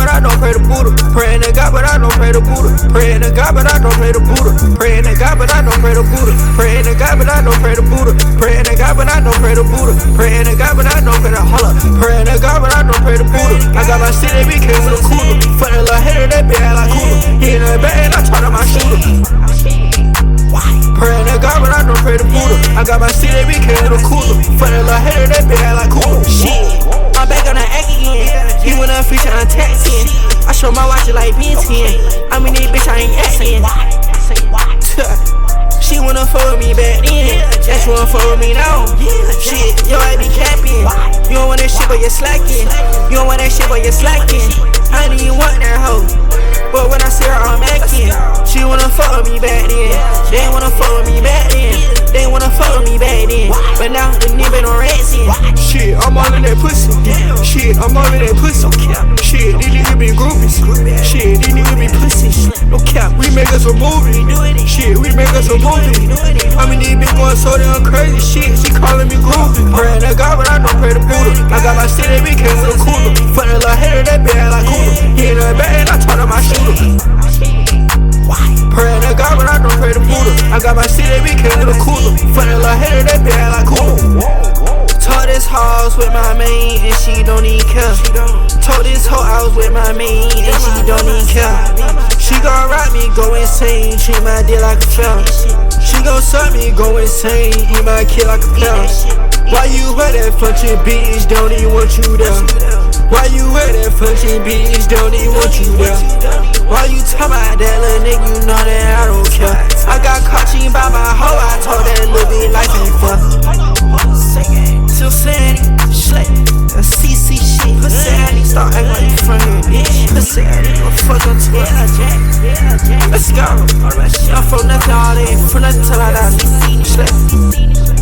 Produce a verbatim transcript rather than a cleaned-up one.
but I don't pray to Buddha. Praying to God, but I don't pray to Buddha. Praying to God, but I don't pray to Buddha. Praying to God, but I don't pray to Buddha. Praying to God, but I don't pray to Buddha. Praying to God, but I don't pray to Buddha. Praying to God, but I don't pray to Hold up. Praying to God, but I don't pray to Buddha. I got my city, we came with a cooler. For the little hater, that bitch like cooler. He in the bed, I taught him my shooter. Praying to God, but I don't pray to Buddha. I got my city, we came with a cooler. For the little hater, that bitch like cooler. Shit, I'm back on the act again. He went up feature on texting. I show my watch it like Ben ten. I mean, this bitch, I ain't asking. She wanna fuck with me back then. Yeah, she wanna fuck with me now. Shit, yo, I be capping. You don't want that shit, but you're slacking. You don't want that shit, but you're slacking. I didn't even want that hoe, but when I see her, I'm acting. She wanna fuck with me back then. They ain't wanna fuck with me back then. They ain't wanna fuck with me back then. But now the nigga on racing. Shit, I'm all in that pussy. Shit, I'm all in that pussy. Shit, these niggas be groupies. Shit, these niggas be pussy. No cap, we make us a movie. Shit, we make us a movie. I mean, these bitch going so damn crazy. Shit, she calling me groovy. Praying to God, but I don't pray to Buddha. I got my city, we came with a cooler. For the little hater, that bitch like cooler. He in the bed, I taught him my shooter. Praying to God, but I don't pray to Buddha. I got my city, we came with a cooler. For the little hater, that bitch like cooler. Told this house with my main and she don't even care. Told this hoe I was with my main and she don't even care. She gon' rock me, go insane, treat my dick like a fail. She gon' suck me, go insane, eat my kid like a pill. Why you wear that function, bitch, don't even want you there. Why you wear that function, bitch, don't even want you there. Why you talk about that little nigga, you know that I don't care. I got caught cheating by my hoe, I told that little bitch life ain't fun. Still saying it, slay, that C C shit. Pussy addy, start acting like you from here, bitch. Pussy addy, go fuck on Twitter. Let's go. I'm from nothing all day, from nothing till I die. Slay.